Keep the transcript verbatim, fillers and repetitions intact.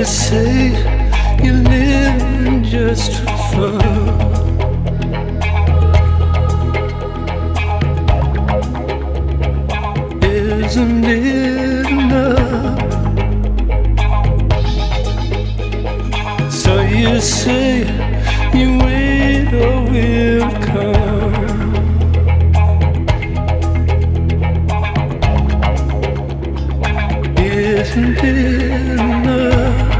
say you're living just for fun. Isn't it enough? So you say you wait or will come.